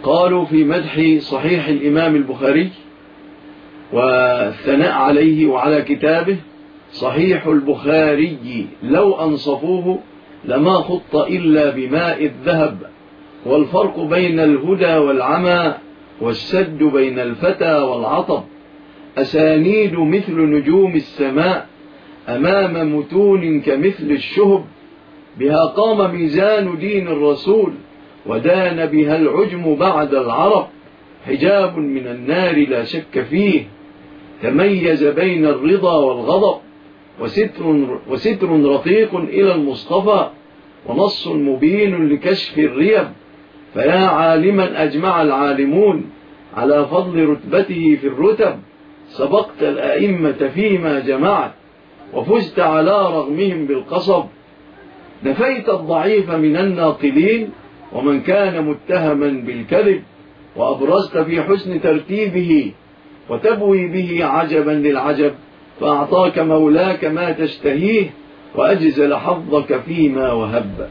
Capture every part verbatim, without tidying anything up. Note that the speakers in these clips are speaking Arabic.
قالوا في مدح صحيح الإمام البخاري والثناء عليه وعلى كتابه: صحيح البخاري لو أنصفوه لما خط إلا بماء الذهب، والفرق بين الهدى والعمى، والسد بين الفتى والعطب، أسانيد مثل نجوم السماء أمام متون كمثل الشهب، بها قام ميزان دين الرسول ودان بها العجم بعد العرب، حجاب من النار لا شك فيه تميز بين الرضا والغضب، وستر, وستر رقيق إلى المصطفى، ونص مبين لكشف الريب، فيا عالما أجمع العالمون على فضل رتبته في الرتب، سبقت الأئمة فيما جمعت وفزت على رغمهم بالقصب، نفيت الضعيف من الناقلين ومن كان متهما بالكذب، وأبرزت في حسن ترتيبه وتبوي به عجبا للعجب، فأعطاك مولاك ما تشتهيه وأجزل حظك فيما وهب.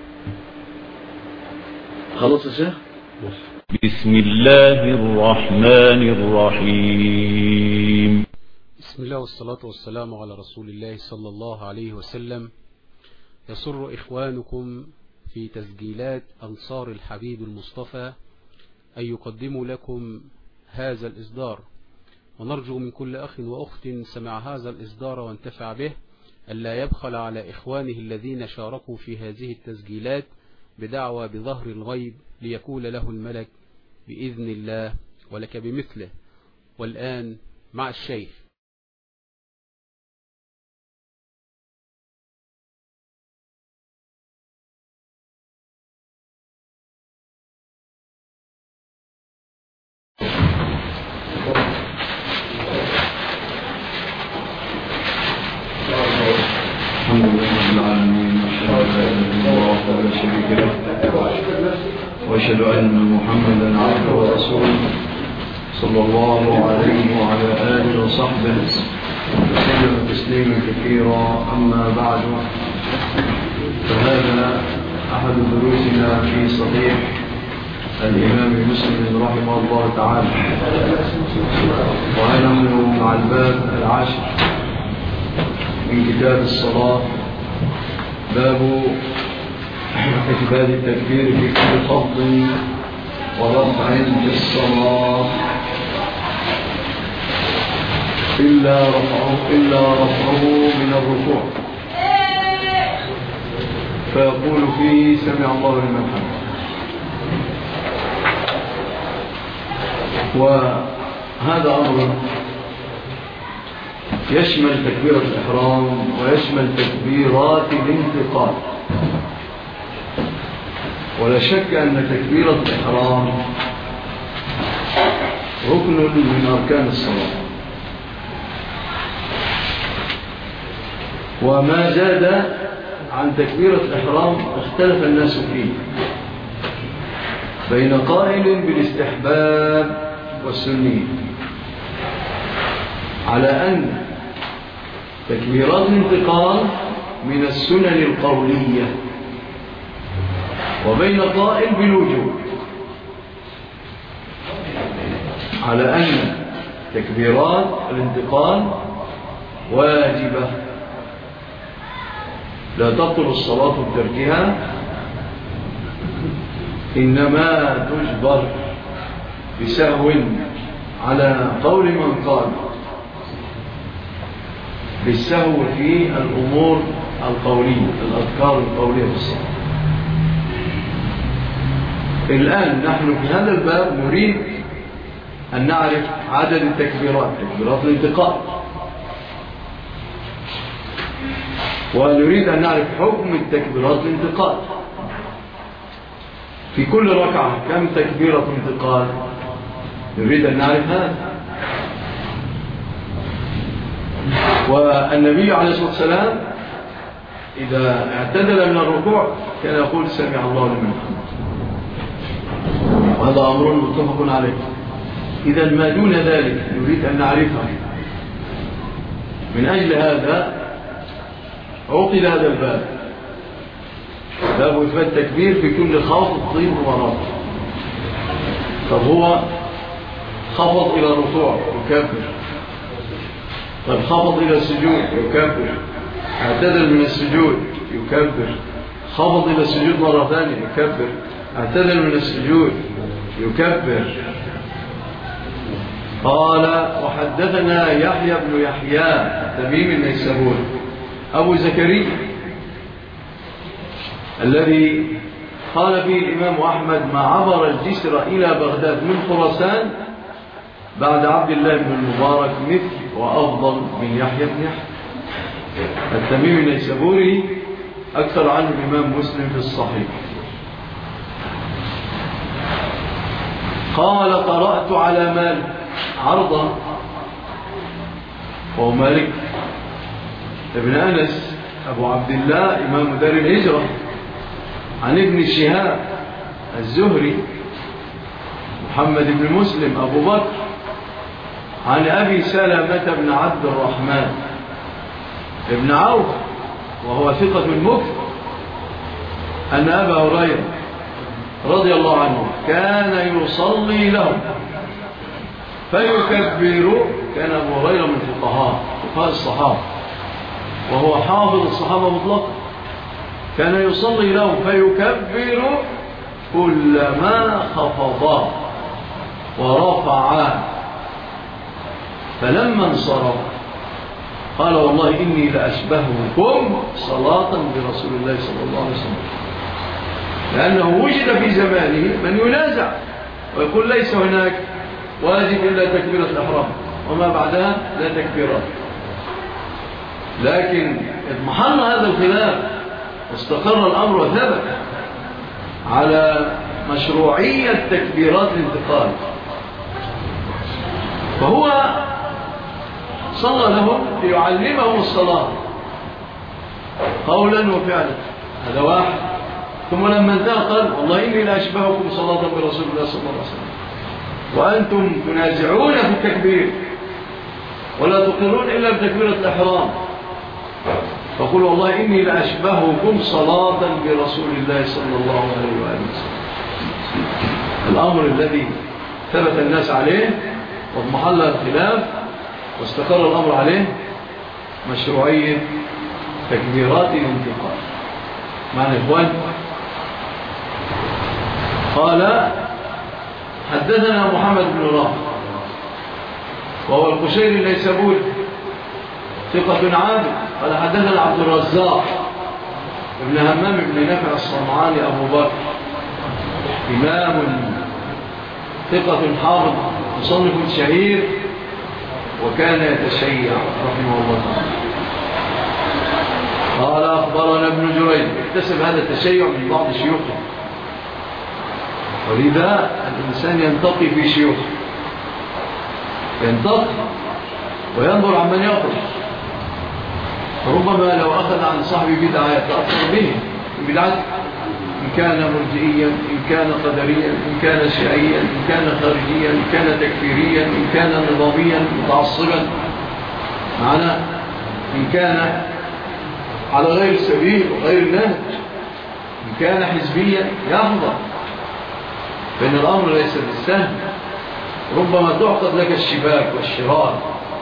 خلاص يا شيخ؟ بسم الله الرحمن الرحيم. بسم الله والصلاة والسلام على رسول الله صلى الله عليه وسلم. يسر إخوانكم في تسجيلات أنصار الحبيب المصطفى أن يقدموا لكم هذا الإصدار، ونرجو من كل أخ وأخت سمع هذا الإصدار وانتفع به ألا يبخل على إخوانه الذين شاركوا في هذه التسجيلات بدعوى بظهر الغيب ليقول له الملك بإذن الله ولك بمثله. والآن مع الشيخ. الحمد لله رب العالمين، ولا شريك له، واشهد ان محمدا عبده ورسوله صلى الله عليه وعلى اله وصحبه وسلم تسليما كثيرا. اما بعد، فهذا احد دروسنا في صحيح الامام مسلم رحمه الله تعالى، ونحن مع الباب العاشر من كتاب الصلاة، باب إثبات التكبير في كل خفض ورفع في الصلاة إلا رفعه, إلا رفعه من الركوع، فيقول فيه سمع الله لمن حمده. وهذا أمر يشمل تكبيرة الإحرام ويشمل تكبيرات الانتقال، ولا شك أن تكبيرة الإحرام ركن من أركان الصلاة، وما زاد عن تكبيرة الإحرام اختلف الناس فيه بين قائل بالاستحباب والسنية، على أن تكبيرات الانتقال من السنن القولية، وبين قائل بالوجوب، على أن تكبيرات الانتقال واجبة لا تبطل الصلاة بتركها، إنما تجبر بسهو، على قول من قال بالسهو في الأمور القولية، الأذكار القولية في الصلاة. الآن نحن في هذا الباب نريد أن نعرف عدد التكبيرات، تكبيرات الانتقال، ونريد أن نعرف حكم التكبيرات الانتقال في كل ركعة، كم تكبيرة انتقال، نريد أن نعرف هذا. والنبي عليه الصلاة والسلام إذا اعتدل من الركوع كان يقول سمع الله لمن حمده، وهذا أمر متفق عليه. إذا ما دون ذلك نريد أن نعرفه. من أجل هذا عقد هذا الباب، باب إثبات التكبير في كل خافض ورفع. طب هو خفض إلى الركوع يكبر، طب خفض إلى السجود يكبر، اعتدل من السجود يكبر، خفض إلى السجود مرة ثانية يكبر، اعتدل من السجود يكبر. قال وحدثنا يحيى بن يحيى التميمي النيسابوري أبو زكريا الذي قال فيه الإمام أحمد ما عبر الجسر إلى بغداد من خراسان بعد عبد الله بن المبارك مثل وأفضل من يحيى بن يحيى. التميمي النيسابوري أكثر عنه الإمام مسلم في الصحيح. قال قرأت على مالك عرضا، وهو مالك ابن أنس أبو عبد الله إمام دار الهجرة، عن ابن شهاب الزهري محمد بن مسلم أبو بكر، عن أبي سلمة بن عبد الرحمن ابن عوف وهو ثقة مكثر أن أبا هريرة رضي الله عنه كان يصلي لهم فيكبر. كان أبو هريرة من فقهاء فقهاء الصحابة وهو حافظ الصحابة مطلقا، كان يصلي لهم فيكبر كلما خفضا ورفعا، فلما انصرف قال والله إني لأشبهكم صلاة برسول الله صلى الله عليه وسلم، لأنه وجد في زمانه من ينازع ويقول ليس هناك واجب إلا تكبيرة الإحرام وما بعدها لا تكبيرات، لكن اضمحل هذا الخلاف واستقر الأمر وثبت على مشروعية تكبيرات الانتقال، فهو صلى لهم ليعلمهم الصلاة قولا وفعلا، هذا واحد. ثم لما انتهى قال والله إني لأشبهكم صلاة برسول الله صلى الله عليه وسلم وأنتم تنازعون في التكبير ولا تقرون إلا بتكبيرة الإحرام، فقل والله إني لأشبهكم صلاة برسول الله صلى الله عليه وآله وسلم. الأمر الذي ثبت الناس عليه واضمحل الخلاف واستقر الأمر عليه مشروعية تكبيرات الانتقال. معنى إخوان قال حدثنا محمد بن رافع وهو القشيري النيسابوري ثقة عابد. قال حدثنا عبد الرزاق ابن همام بن نافع الصنعاني أبو بكر إمام ثقة حافظ مصنف شهير وكان يتشيع رحمه الله تعالى. قال أخبرنا ابن جريج، اكتسب هذا التشيع من بعض شيوخه، ولذا الإنسان ينتقي في شيوخه، ينتقي وينظر عمن يخرج، ربما لو أخذ عن صاحب بدعة يتأثر به بدعته، إن كان مرجئيا، إن كان قدريا، إن كان شيعيا، إن كان خارجيا، إن كان تكفيريا، إن كان نظاميا متعصبا معنا، إن كان على غير السبيل وغير النهج، إن كان حزبيا يحضر، فإن الأمر ليس بالسهل، ربما تعقد لك الشباك والشرار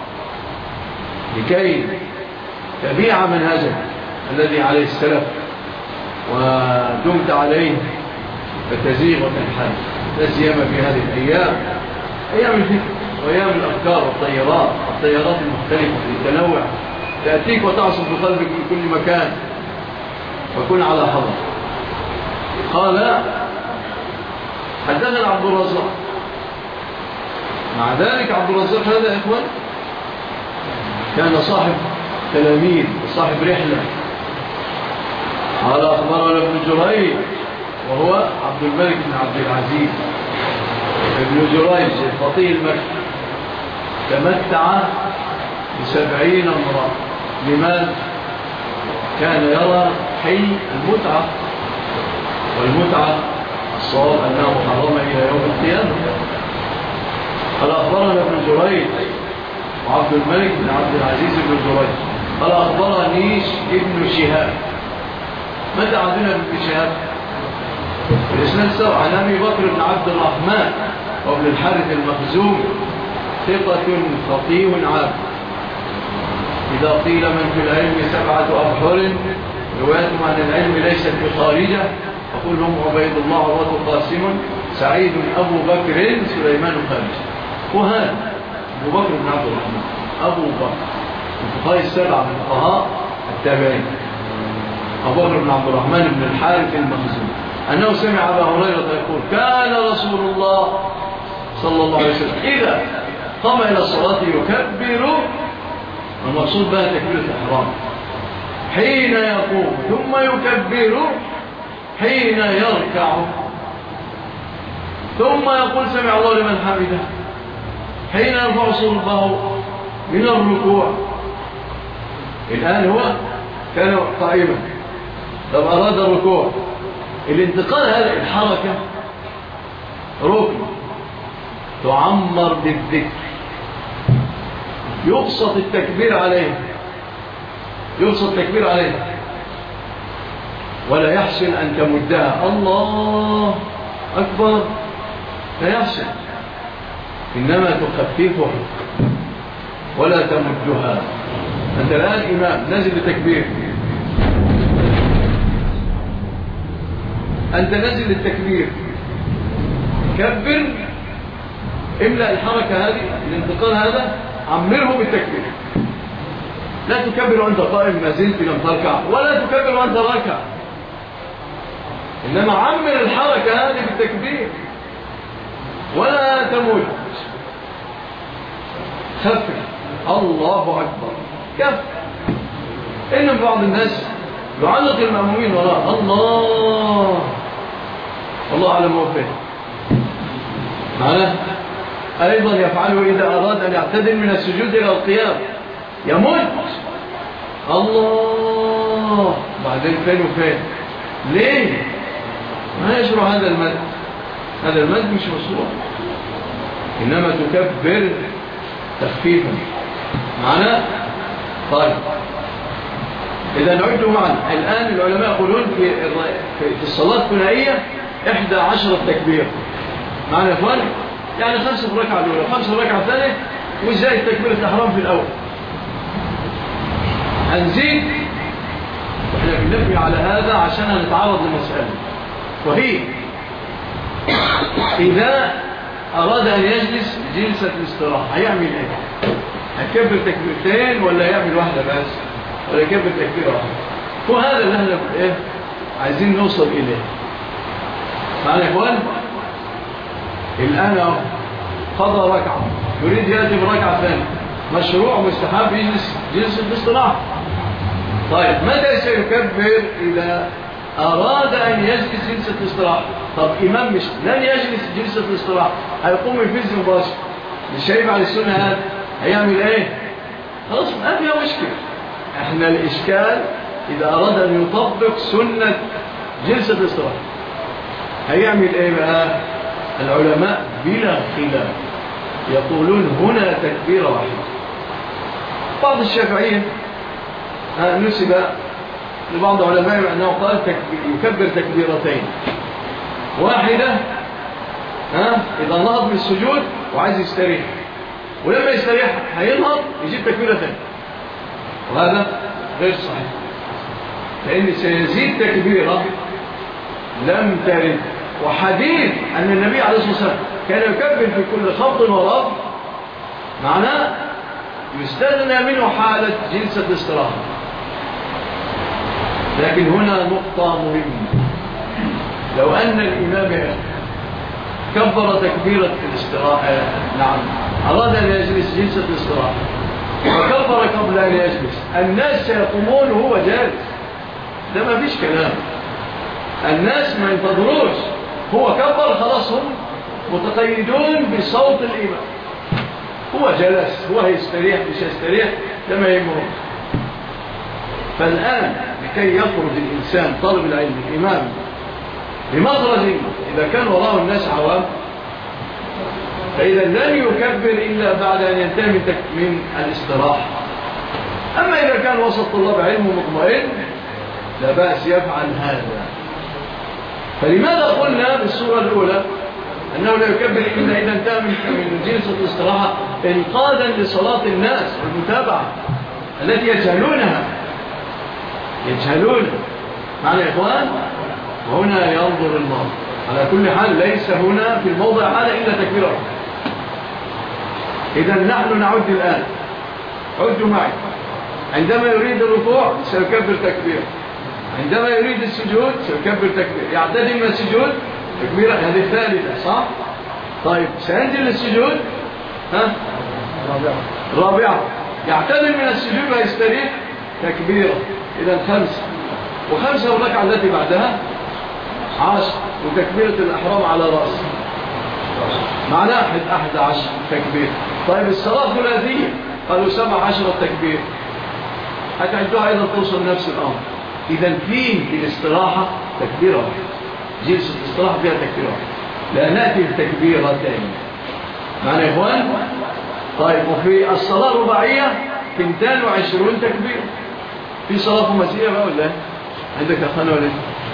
لكي تبيع منهجك الذي عليه السلف ودمت عليه فتزيغ وتنحل، لا سيما في هذه الأيام، أيام الفكر وأيام الأفكار والطيارات الطيارات المختلفة التنوع تأتيك وتعصب بقلبك من كل مكان، فكن على حذر. قال حدثنا عبد الرزاق، مع ذلك عبد الرزاق هذا يا إخوان كان صاحب تلاميذ وصاحب رحلة. قال أخبرنا ابن جريج وهو عبد الملك بن عبد العزيز ابن جريج الفقيه المكي، تمتع بسبعين امرأة. لماذا؟ كان يرى حي المتعة، والمتعة الصواب أنها محرمة إلى يوم القيامة. قال أخبرنا ابن جريج وعبد الملك بن عبد العزيز بن جريج. قال أخبرني ابن شهاب. متى عندنا ابن شهاب؟ الإسناد سوى عن أبي بكر بن عبد الرحمن وابن الحارث المخزومي ثقة فقيه عابد. إذا قيل من في العلم سبعة أبحر روايتهم عن العلم ليست بخارجة أقول هم عبيد الله عروة قاسم سعيد أبو بكر سليمان خارجة. وهذا أبو بكر بن عبد الرحمن أبو بكر الفقهاء السبعة من فقهاء التابعين أبو بكر بن عبد الرحمن بن الحارث المخزومي أنه سمع أبا هريرة يقول كان رسول الله صلى الله عليه وسلم إذا قام إلى الصلاة يكبر المقصود بها تكبيرة الإحرام حين يقوم ثم يكبر حين يركع ثم يقول سمع الله لمن حمده حين يرفع صلبه من الركوع. الآن هو كان قائما لو أراد الركوع الانتقال هذه الحركة ركن تعمر بالذكر يبسط التكبير عليه يبسط التكبير عليه ولا يحسن أن تمدها الله أكبر لا يحسن إنما تخففها ولا تمدها. أنت الآن إمام نزل التكبير أنت نزل التكبير كبر املأ الحركة هذه الانتقال هذا عمره بالتكبير. لا تكبر وأنت قائم ما زلت لم تركع ولا تكبر وأنت راكع إنما عمر الحركة هذه بالتكبير ولا تموت خفف الله أكبر كف. إن بعض الناس يعلق المأمومين وراء الله الله على موفق معنا أيضا يفعله إذا أراد أن يعتدل من السجود إلى القيام يموت الله بعدين فين وفين ليه ما يشرع هذا المد هذا المد مش مشروع إنما تكبر تخفيفا معنا. طيب إذا نعد معنا الآن العلماء يقولون في في الصلاة الثنائية إحدى عشرة تكبير معنا إخوان يعني خمسة في الركعة الأولى خمسة في الركعة الثانية وإزاي تكبيرة الإحرام في الأول هنزيد احنا بنبني على هذا عشان نتعرض لمسألة وهي إذا أراد أن يجلس جلسة الاستراحة هيعمل إيه؟ هيكبر تكبيرتين ولا يعمل واحدة بس ولا يكبر تكبيرة واحدة؟ وهذا اللي احنا إيه؟ عايزين نوصل إليه معنا يا إخوان. الآن قضى ركعة يريد يأتي بركعة ثانية مشروع مستحب يجلس جلسة الاستراحة. طيب متى سيكبر إذا أراد أن يجلس جلسة الاستراحة؟ طب إمام مش لن يجلس جلسة الاستراحة هيقوم يفز مباشر مش هيفعل السنة هذا هيعمل إيه؟ خلاص ما فيها مشكلة. إحنا الإشكال إذا أراد أن يطبق سنة جلسة الاستراحة هيعمل إيه بقى؟ العلماء بلا خلاف يقولون هنا تكبيرة واحدة. بعض الشافعيين نسب لبعض علماء أنه قال يكبر تكبيرتين واحدة ها إذا نهض من السجود وعايز يستريح ولما يستريح هينهض يجيب تكبيرة ثانية وهذا غير صحيح لأن سيزيد تكبيرة لم ترد. وحديث أن النبي عليه الصلاة والسلام كان يكبر في كل خفض ورفع معناه يستغنى منه حالة جلسة الاستراحة. لكن هنا نقطة مهمة لو أن الإمام كبر تكبيرة الاستراحة نعم أراد أن يجلس جلسة الاستراحة وكبر قبل أن يجلس الناس سيقومون وهو جالس ده ما فيش كلام الناس ما ينتظروش هو كبر خلاص هم متقيدون بصوت الإمام هو جلس هو هيستريح مش هيستريح ده ما يهمه. فالآن لكي يخرج الإنسان طالب العلم الإمام بمخرج إذا كان وراءه الناس عوام فإذا لن يكبر إلا بعد أن ينتهي من, من الاستراحة. أما إذا كان وسط طلاب علم مطمئن لا بأس يفعل هذا. فلماذا قلنا بالصورة الأولى أنه لا يكبر إلا إذا انتهى من جلسة الاستراحة إنقاذا لصلاة الناس والمتابعة التي يجهلونها يجهلون معنا يا إخوان. وهنا ينظر الله على كل حال، ليس هنا في الموضع هذا إلا تكبيره. إذا نحن نعد الآن، عدوا معي. عندما يريد الركوع سيكبر تكبير، عندما يريد السجود سيكبر تكبير، يعتدي من السجود تكبيرة، هذه الثالثة صح؟ طيب سينزل للسجود ها؟ رابعة، يعتدي من السجود ويستريح تكبيرة. إذا خمسة، وخمسة الركعة التي بعدها عشر، وتكبيرة الأحرام على رأسه معنى أحد أحد عشر تكبير. طيب الصلاة ثلاثية قالوا سبع عشرة تكبير، هتعدوها أيضا توصل نفس الأمر. إذا فيه في الاستراحة تكبيرة واحدة، جلسة الاستراحة فيها تكبيرة واحدة، لا نأتي بتكبيرتين معنى يا إخوان. طيب وفي الصلاة الرباعية اثنتين وعشرون تكبير. في صلاة خماسية بقى ولا عندك أخوانا ولا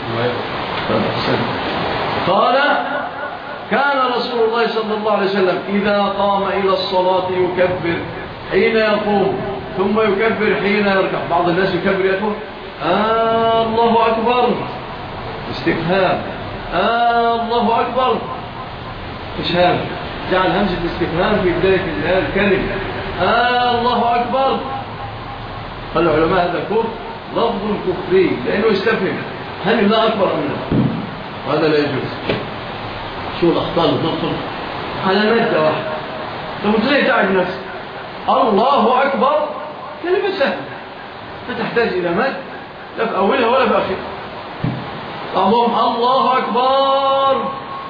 قال كان رسول الله صلى الله عليه وسلم إذا قام إلى الصلاة يكبر حين يقوم ثم يكبر حين يركع. بعض الناس يكبر يقول آه الله أكبر استفهام، آه الله أكبر مش هذا، جعل همزة الاستفهام في بداية الكلمة آه الله أكبر. قال العلماء هذا كفر لفظ كفري لأنه يستفهم هل الله أكبر أم لا، وهذا لا يجوز. شو الأخطاء اللي تدخل على مادة واحدة لو تلاقي تعب نفسك الله أكبر كلمة سهلة لا تحتاج إلى مد لا في أولها ولا في آخرها. اللهم الله أكبر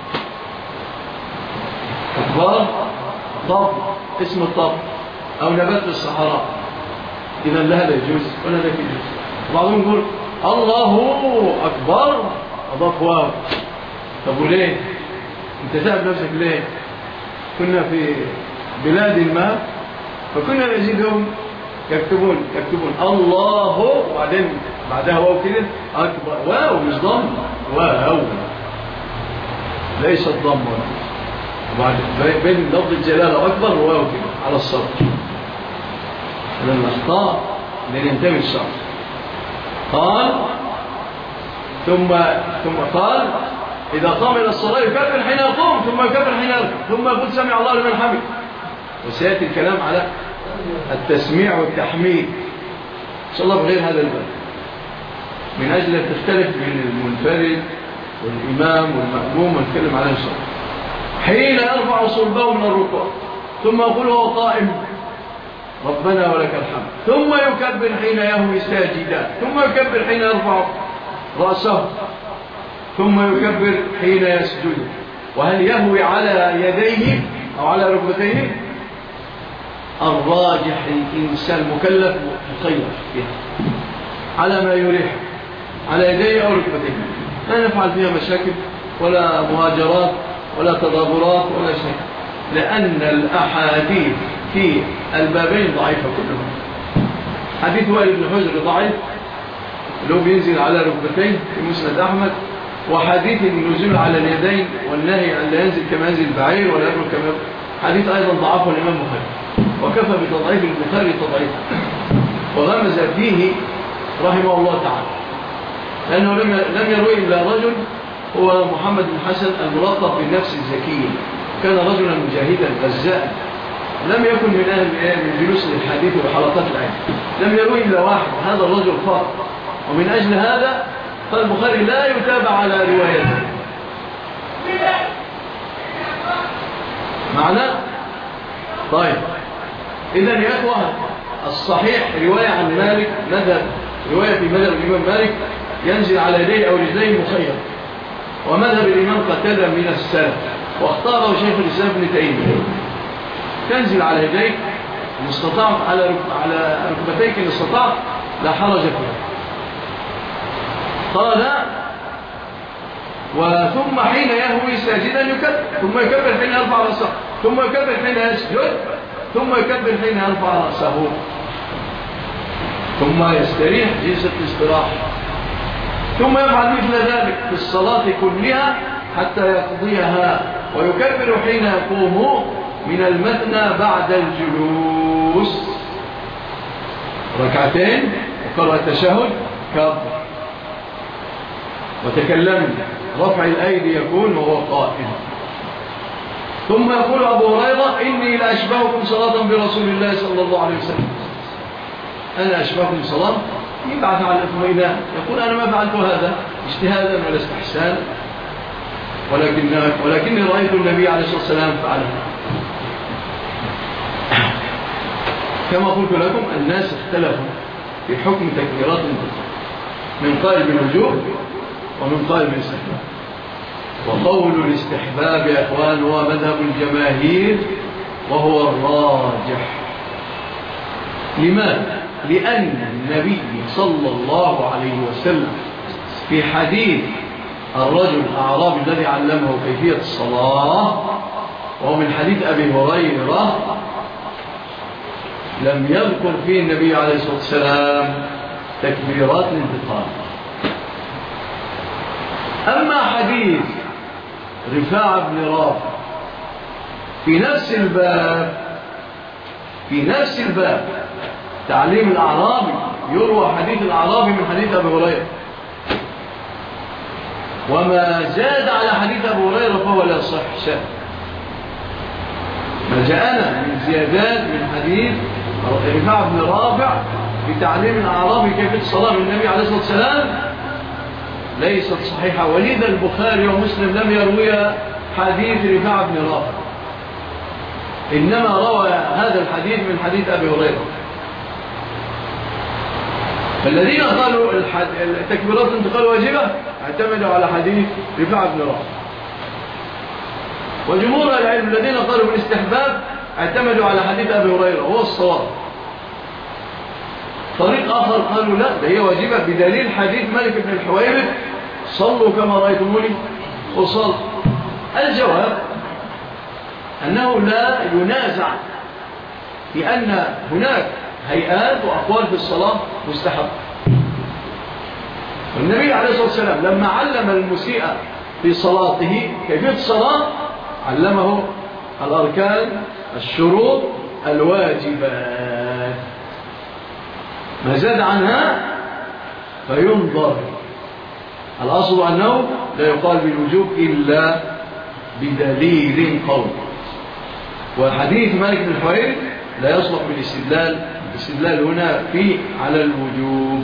أكبر طب اسم الطب أو نبات في الصحراء، إذا لا لا يجوز ولا لا يجوز. بعضهم يقول الله أكبر أضاف واو. طب وليه انت تعب نفسك ليه؟ كنا في بلاد ما فكنا نجدهم يكتبون يكتبون الله وبعدين بعدها واو كده أكبر، واو مش ضم، واو ليس الضم، وبعد بين لفظ الجلالة أكبر وواو كده على الصوت. هذا الأخطاء اللي ينتمي الشرع. قال ثم ثم قال إذا قام إلى الصلاة يكبر حين يقوم ثم يكبر حين يركع ثم يقول سمع الله لمن حمده. وسيأتي الكلام على التسميع والتحميد إن شاء الله بغير هذا الباب من أجل أن تختلف بين المنفرد والإمام والمأموم ونتكلم على إن شاء الله. حين يرفع صلبه من الركوع ثم يقول هو قائم ربنا ولك الحمد ثم يكبر حين يهوي ساجدا ثم يكبر حين يرفع رأسه ثم يكبر حين يسجد. وهل يهوي على يديه أو على ركبتيه؟ الراجح الإنسان مكلف مخير فيها على ما يريح على يديه أو ركبتيه، لا نفعل فيها مشاكل ولا مهاجرات ولا تضابرات ولا شيء، لأن الأحاديث في البابين ضعيفة كلهم. حديث وائل بن حجر ضعيف اللي هو بينزل على ركبتين في مسند أحمد، وحديث النزول على اليدين والنهي عن لا ينزل كما ينزل البعير ولا يبرك كما حديث أيضا ضعفه الإمام البخاري، وكفى بتضعيف البخاري تضعيف وغمز فيه رحمه الله تعالى، لأنه لم يروي إلا رجل هو محمد بن حسن الملقب بالنفس الزكية، كان رجلا مجاهدا غزاء لم يكن من أهل من جلوس الحديث وحلقات العلم، لم يروي إلا واحد هذا الرجل فقط، ومن أجل هذا فالبخاري لا يتابع على روايته. معنى طيب إذن يا أخوة الصحيح رواية عن مالك مذهب رواية في مذهب الإمام مالك ينزل على يديه أو رجليه مخير، ومذهب الإمام قتادة من السلف واختاره شيخ الإسلام ابن تيمية تنزل على يديك إن استطعت على على ركبتيك إن استطعت لا حرج فيها. قال وثم حين يهوي ساجدا يكبر ثم يكبر حين يرفع رأسه ثم يكبر حين يسجد ثم يكبر حين يرفع رأسه ثم يستريح جلسة الاستراحة ثم يفعل مثل ذلك في الصلاة كلها حتى يقضيها ويكبر حين يقوم من المثنى بعد الجلوس، ركعتين وقرأ التشهد كبر وتكلم، رفع الأيدي يكون وهو قائم. ثم يقول أبو هريرة إني لأشبهكم صلاة برسول الله صلى الله عليه وسلم، أنا أشبهكم صلاة، يبعث على الإطمئنان، يقول أنا ما فعلت هذا اجتهادا ولا استحسان، ولكن ولكني رأيت النبي عليه الصلاة والسلام فعله. كما قلت لكم الناس اختلفوا في حكم تكبيرات الانتقال، من قائل بالوجوب ومن قائل بالاستحباب. وقول الاستحباب يا اخوان هو مذهب الجماهير وهو الراجح. لماذا؟ لأن النبي صلى الله عليه وسلم في حديث الرجل الأعرابي الذي علمه كيفية الصلاة، وهو من حديث أبي هريرة، لم يذكر فيه النبي عليه الصلاة والسلام تكبيرات الانتقال. أما حديث رفاعة بن رافع في نفس الباب في نفس الباب تعليم الأعرابي، يروى حديث الأعرابي من حديث أبي هريرة، وما زاد على حديث أبي هريرة فهو لا يصح شيء. ما جاءنا من زيادات من حديث رفاعة بن رافع في تعليم الأعرابي كيف الصلاة من النبي عليه الصلاة والسلام ليست صحيحة، ولذا البخاري ومسلم لم يروي حديث رفاعة بن رافع، إنما روى هذا الحديث من حديث أبي هريرة. فالذين قالوا التكبيرات الانتقال واجبة اعتمدوا على حديث رفاعة بن رافع، وجمهور العلم الذين قالوا بالاستحباب اعتمدوا على حديث أبي هريرة هو الصواب. طريق آخر قالوا لا، ده هي واجبة بدليل حديث مالك بن الحويرث صلوا كما رأيتموني وصل. الجواب أنه لا ينازع في أن هناك هيئات وأقوال في الصلاة مستحب. والنبي عليه الصلاة والسلام لما علم المسيء في صلاته كيفية الصلاة علمه الأركان، الشروط، الواجبات، ما زاد عنها فينظر. الأصل أنه لا يقال بالوجوب إلا بدليل قوي، وحديث مالك بن الحويرث لا يصلح بالاستدلال. الاستدلال هنا في على الوجوب.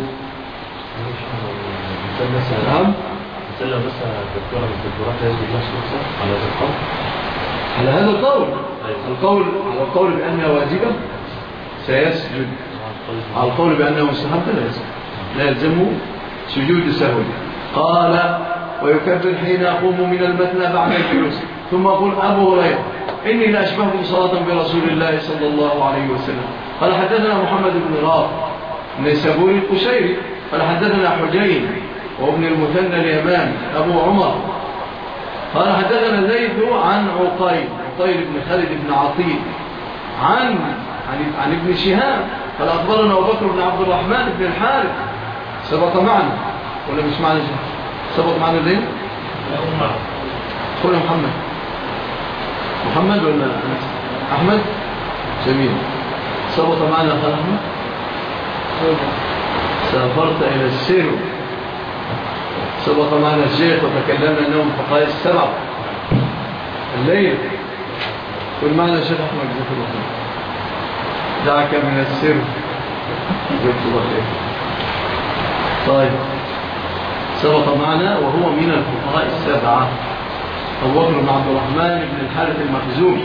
نعم. مثلا مثلا الدكتورة من الدكتورات يجب نفسه على هذا القول. على هذا القول القول على القول بأنها واجبة سيسجد، على القول بأنه مستحب لا يسجد، لا يلزمه سجود سهو. قال ويكبر حين يقوم من المثنى بعد الجلوس. ثم يقول أبو هريرة إني لأشبهكم صلاة برسول الله صلى الله عليه وسلم. قال حدثنا محمد بن رافع النيسابوري القشيري قال حدثنا حجين وابن المثنى اليماني أبو عمر قال حدثنا زيد عن عقيل عقيل بن خالد بن عطيل عن عن, عن ابن شهاب قال أخبرنا أبو بكر بن عبد الرحمن بن الحارث. سبق معنا ولا مش معنا؟ سبق معنا ليه؟ قول محمد محمد ولا أحمد؟ جميل. سبق معنا قال أحمد سافرت إلى السير. سبق معنا الشيخ وتكلمنا أنهم فقهاء السبع الليل. قل معنا الشيخ أحمد جزاك الله خير. دعك من السر جزاك الله خير. طيب سبق معنا وهو من الفقهاء السبعة أبو بكر بن عبد الرحمن بن الحارث المخزومي.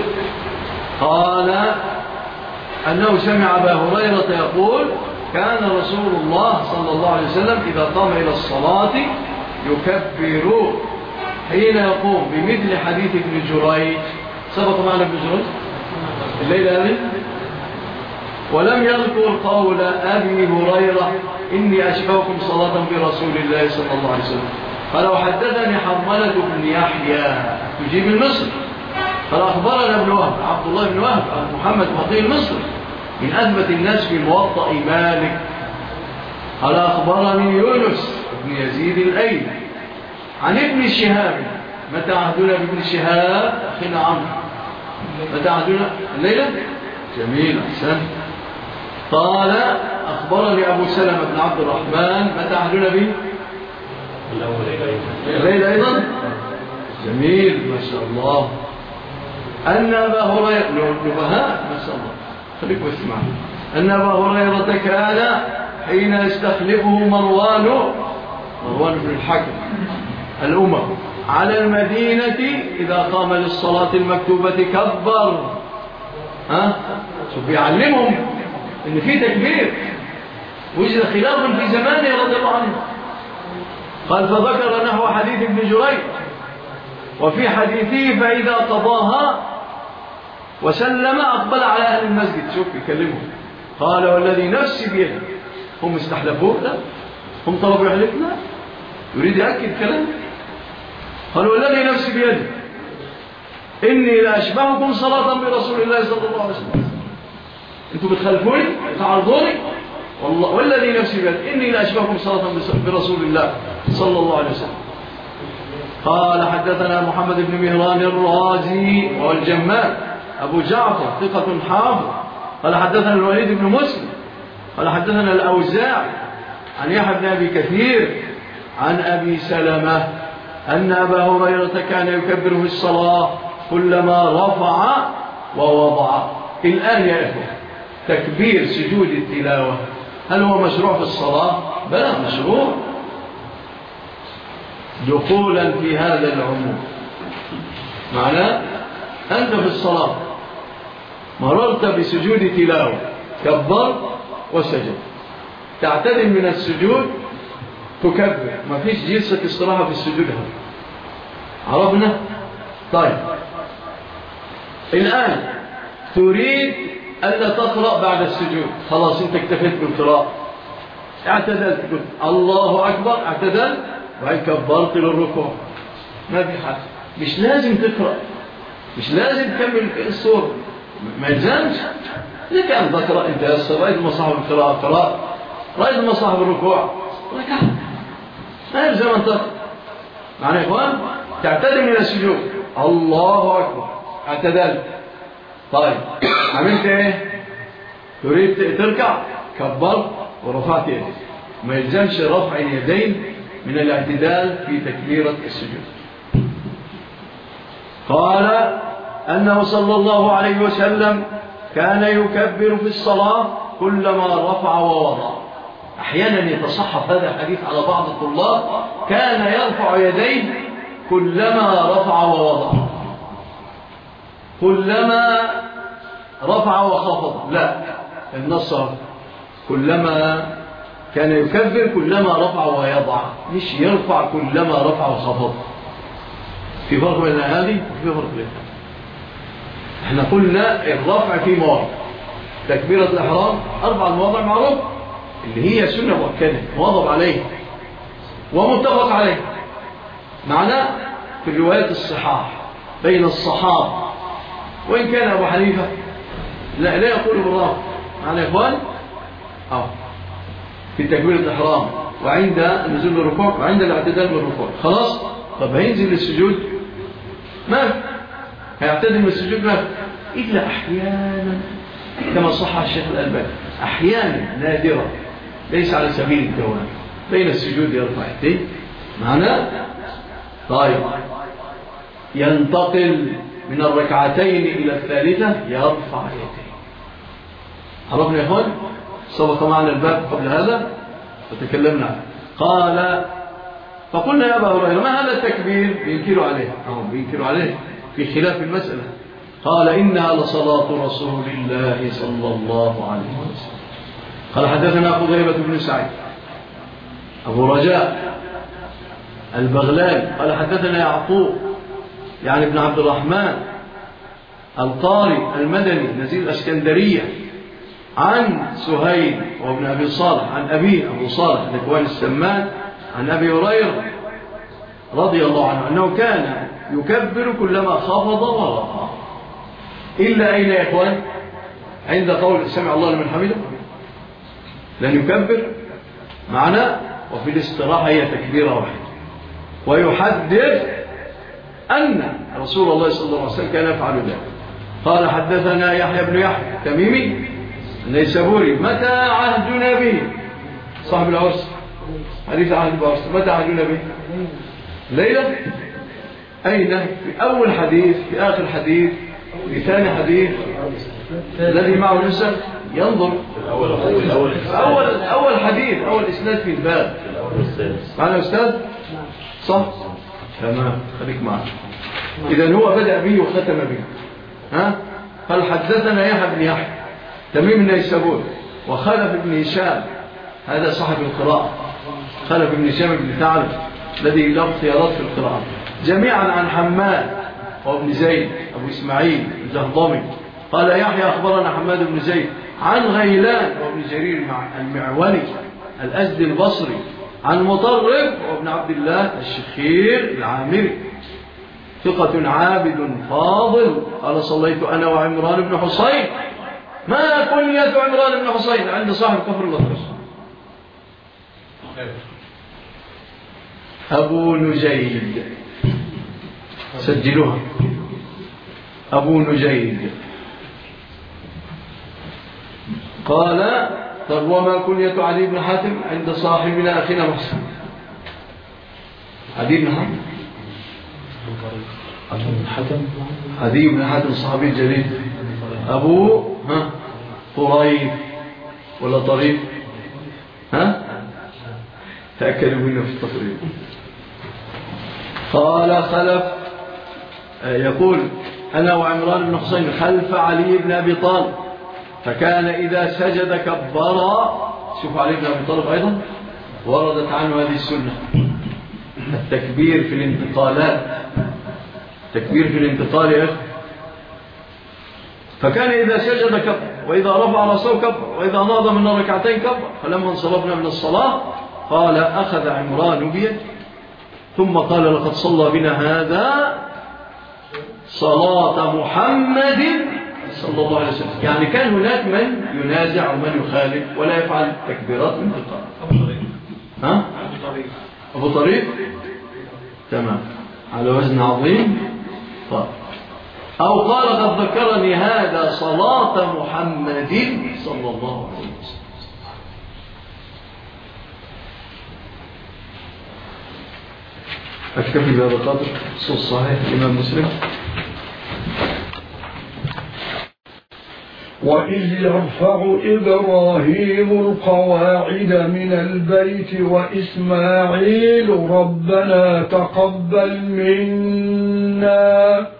قال أنه سمع أبا هريرة يقول كان رسول الله صلى الله عليه وسلم إذا قام إلى الصلاة يكبر حين يقوم بمثل حديث ابن جريج. سبق معنا ابن جريج الليلة هذه، ولم يذكر قول أبي هريرة إني أشبهكم صلاة برسول الله صلى الله عليه وسلم. قال وحدثني حرملة بن يحيى تجيب المصر قال أخبرنا ابن وهب عبد الله بن وهب محمد فقيه المصر من أثبت الناس في موطأ مالك. قال أخبرني يونس بن يزيد الأيلي عن ابن شهاب متى عهدنا بابن شهاب أخينا عمرو؟ متى عهدنا الليلة؟ جميل أحسن. قال أخبرني أبو سلمة بن عبد الرحمن متى عهدنا به؟ الليلة أيضا؟ جميل ما شاء الله. أن أبا هريرة نبهاء ما شاء الله خليكم اسمعوا. أن أبا هريرة كان حين يستخلفه مروان مروان بن الحكم الأمم على المدينة إذا قام للصلاة المكتوبة كبر. ها شوف بيعلمهم إن في تكبير، وجد خلاف في زمانه رضي الله عنه. قال فذكر نحو حديث ابن جريج وفي حديثه فإذا قضاها وسلم أقبل على أهل المسجد. شوف يكلمهم قال والذي نفسي بيده. هم استحلفوه؟ لا. هم طلبوا يحلف؟ لا. يريد يأكد كلام. قال والذي نفسي بيده إني لأشبهكم صلاة برسول الله صلى الله عليه وسلم. أنتم بتخلفوني تعرضوني والله والذي نفسي بيده إني لأشبهكم صلاة برسول الله صلى الله عليه وسلم. قال حدثنا محمد بن مهران الرازي والجمال أبو جعفر ثقة حافظ. قال حدثنا الوليد بن مسلم قال حدثنا الأوزاع عن يحيى بن أبي كثير عن أبي سلمة أن أبا هريرة كان يكبر في الصلاة كلما رفع ووضع. الآن يا إخوة تكبير سجود التلاوة هل هو مشروع في الصلاة؟ بلى مشروع دخولا في هذا العموم. معناه أنت في الصلاة مررت بسجود تلاوة كبر وسجد تعتدل من السجود تكبر. ما فيش جلسة استراحة في السجود هذا. عرفنا؟ طيب الآن تريد ألا تقرأ بعد السجود. خلاص انت اكتفيت بالقراءة اعتدلت قلت الله أكبر اعتدلت وهي كبرت للركوع. ما في حاجة مش لازم تقرأ مش لازم تكمل السورة ما يلزمش. إذا كان تقرأ انت يسر رأيت مصاحب القراءة قراءة رأيت مصاحب الركوع ركعت ما يلزم أن تقرأ. معنى يا إخوان تعتدل من السجود الله أكبر اعتدلت. طيب عملت ايه؟ تريد تركع كبرت ورفعت يديك. ما يلزمش رفع اليدين من الاعتدال في تكبيرة السجود. قال أنه صلى الله عليه وسلم كان يكبر في الصلاة كلما رفع ووضع. أحيانا يتصحف هذا الحديث على بعض الطلاب كان يرفع يديه كلما رفع ووضع كلما رفع وخفض. لا النص كلما كان يكبر كلما رفع ويضع مش يرفع كلما رفع وخفض. في فرق بين هذه وفي فرق بين هذه. احنا قلنا الرفع في مواضع تكبيرة الإحرام أربع مواضع معروف اللي هي سنة مؤكدة واضب عليه ومتفق عليه. معناه في الروايات الصحاح بين الصحابة وإن كان أبو حنيفة لا, لا يقول بالرفع. معنى يا إخوان أو في تكبيرة الإحرام وعند نزول الركوع وعند الاعتدال من الركوع. خلاص طب هينزل للسجود ما هيعتدل من السجود ما إلا أحيانا كما صح الشيخ الألباني أحيانا نادرة ليس على سبيل الدوام بين السجود يرفع يديه. معناه طيب ينتقل من الركعتين إلى الثالثة يرفع يديه. عرفنا يا إخوان سبق معنا الباب قبل هذا وتكلمنا عنه. قال فقلنا يا أبا هريرة ما هذا التكبير؟ بينكروا عليه أو بينكروا عليه في خلاف المسألة. قال إنها لصلاة رسول الله صلى الله عليه وسلم. قال حدثنا قتيبة بن سعيد أبو رجاء البغلاني قال حدثنا يعقوب يعني ابن عبد الرحمن القاري المدني نزيل الاسكندرية عن سهيل وابن أبي صالح عن أبيه أبو صالح الإخوان السمان عن أبي هريرة رضي الله عنه أنه كان يكبر كلما خفض ورفع إلا أين يا إخوان؟ عند قول سمع الله لمن حمده لن يكبر معنا وفي الاستراحة هي تكبيرة واحدة ويحدث أن رسول الله صلى الله عليه وسلم كان يفعل ذلك. قال حدثنا يحيى بن يحيى تميمي النيسابوري متى عهدنا به صاحب العرس حديث عهد العرس متى عهدنا به ليلة أين في أول حديث في آخر حديث في ثاني حديث الذي معه النسخ ينظر أول أول أول حديث أول إسناد في الباب معنا أستاذ صح تمام خليك معنا إذا هو بدأ به وختم به ها قال حدثنا يحيى بن يحيى تميم النيسابوري وخلف بن هشام هذا صاحب القراءة خلف بن هشام بن ثعلب الذي له اختيارات في القراءة جميعا عن حماد وابن زيد أبو إسماعيل الجهضمي قال يحيى أخبرنا حماد بن زيد عن غيلان وابن جرير المعولي الأزدي البصري عن مطرب وابن عبد الله الشخير العامري ثقة عابد فاضل قال صليت أنا وعمران بن حصين ما كنية عمران بن حصين عند صاحب كفر الأطرس أبو نجيد سجلوها أبو نجيد قال طب وما كنية علي بن حاتم عند صاحبنا أخينا محسن علي بن حاتم علي بن حاتم صحابي الجليل أبو ها طريف ولا طريف ها تأكدوا منه في التصريف قال خلف يقول أنا وعمران بن حسين خلف علي بن أبي طالب فكان إذا سجد كبر شوف علي بن أبي طالب أيضا وردت عنه هذه السنة التكبير في الانتقالات تكبير في الانتقال يا أخي فكان إذا سجد كبر وإذا رفع رأسه كبر وإذا نهض من ركعتين كبر فلما انصرفنا من الصلاة قال أخذ عمران بيده ثم قال لقد صلى بنا هذا صلاة محمد صلى الله عليه وسلم يعني كان هناك من ينازع ومن يخالف ولا يفعل تكبيرات من القرآن ها أبو طريق تمام على وزن عظيم طيب أو قال قد ذكرني هذا صلاة محمد صلى الله عليه وسلم أكتفي بهذا القدر صوت صحيح الإمام مسلم وإذ يرفع إبراهيم القواعد من البيت وإسماعيل ربنا تقبل منا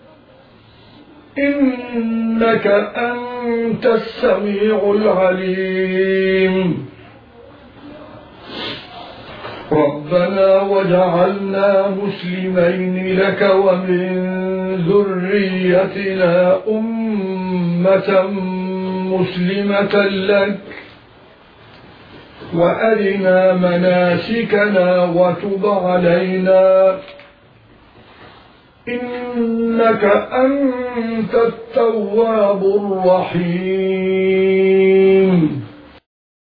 إنك أنت السميع العليم ربنا وجعلنا مسلمين لك ومن ذريتنا أمة مسلمة لك وأرنا مناسكنا وتب علينا إنك أنت التواب الرحيم